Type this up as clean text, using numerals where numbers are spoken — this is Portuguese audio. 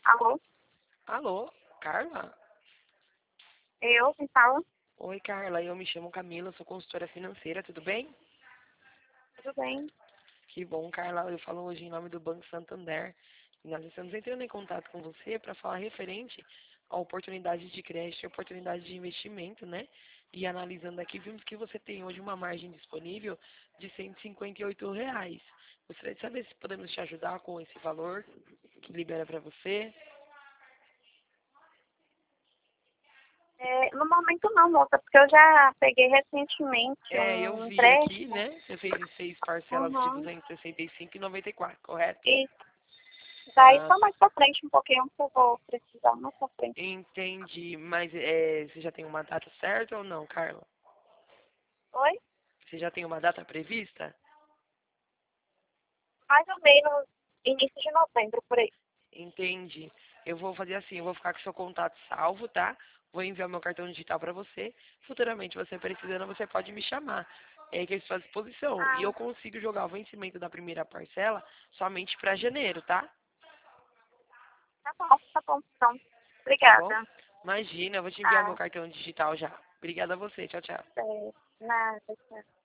Alô? Alô, Carla? Quem fala? Oi, Carla, eu me chamo Camila, sou consultora financeira, tudo bem? Tudo bem? Que bom, Carla, eu falo hoje em nome do Banco Santander e nós estamos entrando em contato com você para falar referente a oportunidades de crédito e oportunidades de investimento, né? E analisando aqui, vimos que você tem hoje uma margem disponível de R$ 158. Gostaria de saber se podemos te ajudar com esse valor que libera para você. No momento não, moça, porque eu já peguei recentemente Eu um vi aqui, empréstimo. né? Você fez seis parcelas de Uhum. 265,94, correto? E daí Ah, só mais pra frente um pouquinho que eu vou precisar mais pra frente. entendi. Mas você já tem uma data certa ou não, Carla? Oi? Você já tem uma data prevista? Mais ou menos início de novembro, por aí. Entendi. Eu vou fazer assim, eu vou ficar com seu contato salvo, tá? Vou enviar meu cartão digital para você. Futuramente, você precisando, você pode me chamar. É que eu estou à disposição. E Ah, eu consigo jogar o vencimento da primeira parcela somente para janeiro, tá? tá bom, então. Tá bom? Obrigada. Imagina, eu vou te enviar meu Ah, cartão digital já. Obrigada a você. Tchau, tchau. nada, tchau.